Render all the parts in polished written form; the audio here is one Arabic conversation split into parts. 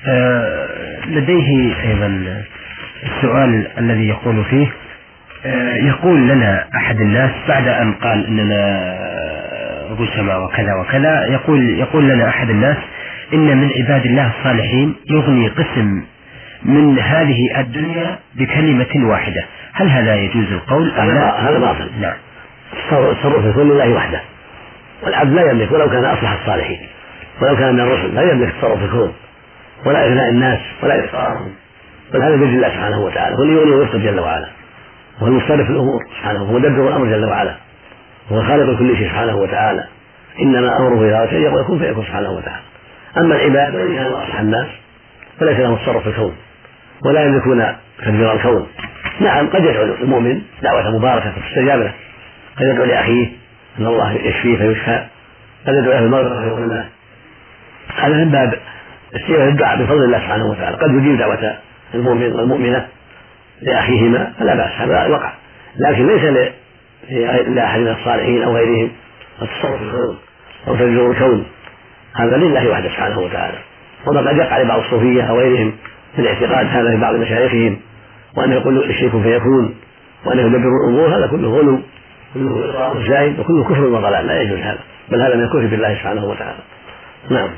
لديه أيضا السؤال الذي يقول فيه يقول لنا أحد الناس بعد أن قال إننا رسما وكذا وكذا، يقول لنا أحد الناس إن من عباد الله الصالحين يغني قسم من هذه الدنيا بكلمة واحدة، هل هذا يجوز القول أم لا؟ هذا باطل. نعم. التصرف يكون لله وحده، والعبد لا يملك ولو كان أصلح الصالحين، ولو كان من الرسل لا يملك التصرف الكون ولا إغناء الناس ولا إفقارهم، بل هذا بيد الله سبحانه وتعالى، هو اللي يغني ويفقد جل وعلا، هو المصرف الأمور سبحانه، هو مدبر الأمر جل وعلا، هو خالق كل شيء سبحانه وتعالى، إنما أمره إذا شيء يكون فيكون سبحانه وتعالى. أما العباد فإن كانوا أصلح الناس فليس لهم التصرف في الكون ولا يملكون تدبير الكون. نعم، قد يدعو المؤمن دعوة مباركة فتستجاب له، قد يدعو لأخيه أن الله يشفيه فيشفى، قد يدعو له المغفرة فيغفر له، هذا من باب استجابة الدعاء بفضل الله سبحانه وتعالى. قد يجيب دعوة المؤمن والمؤمنة لأخيهما فلا بأس، هذا وقع، لكن ليس لأحد من الصالحين أو غيرهم التصرف في الكون أو تدبير الكون، هذا لله وحده سبحانه وتعالى. وما قد يقع لبعض الصوفية أو غيرهم في الاعتقاد هذا في بعض مشايخهم، وأنه يقول الشرك فيكون، وأنه يدبر الأمور، هذا كله غلو، كله زائد، وكله كفر وضلال، لا يجوز هذا، بل هذا من الكفر بالله سبحانه وتعالى. نعم.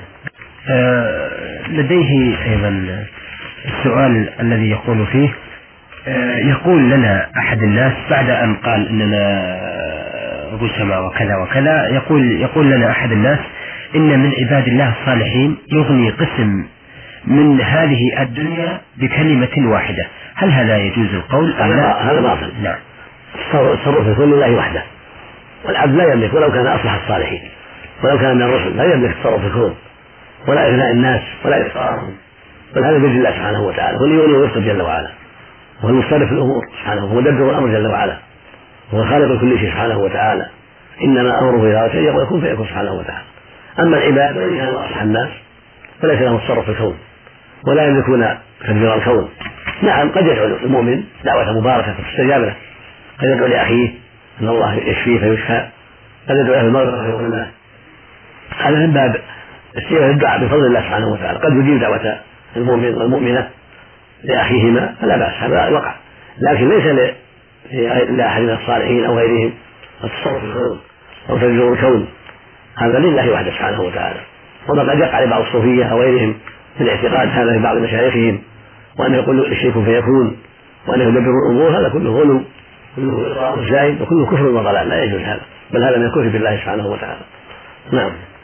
لديه أيضا السؤال الذي يقول فيه يقول لنا أحد الناس بعد أن قال إننا رسما وكذا وكذا، يقول لنا أحد الناس إن من عباد الله الصالحين يغني قسم من هذه الدنيا بكلمة واحدة، هل هذا يجوز القول أم لا؟ هذا باطل. نعم. التصرف يكون لله وحده، والعبد لا يملك ولو كان أصلح الصالحين، ولو كان من الرسل لا يملك التصرف في الكون ولا إغناء الناس ولا إفقارهم، بل هذا بيد الله سبحانه وتعالى، هو اللي يغني ويفقد جل وعلا، هو المصرف الأمور سبحانه، هو مدبر الأمر جل وعلا، هو خالق كل شيء سبحانه وتعالى، إنما أمره إذا شيء يكون فيكون سبحانه وتعالى. أما العباد فإن كانوا أصلح الناس فليس لهم التصرف في الكون ولا يملكون تدبير الكون. نعم، قد يدعو المؤمن دعوة مباركة فتستجاب له، قد يدعو لأخيه أن الله يشفيه فيشفى، قد يدعو له المغفرة فيغفر له، هذا من باب استجابة الدعاء بفضل الله سبحانه وتعالى. قد يجيب دعوة المؤمن والمؤمنة لأخيهما فلا بأس، هذا وقع، لكن ليس لأحد من الصالحين أو غيرهم التصرف في الكون أو تدبير الكون، هذا لله وحده سبحانه وتعالى. وما قد يقع لبعض الصوفية أو غيرهم في الاعتقاد هذا في بعض مشايخهم، وأنه يقول الشرك فيكون، وأنه يدبر الأمور، هذا كله غلو، كله زائد، وكله كفر وضلال، لا يجوز هذا، بل هذا من الكفر بالله سبحانه وتعالى. نعم.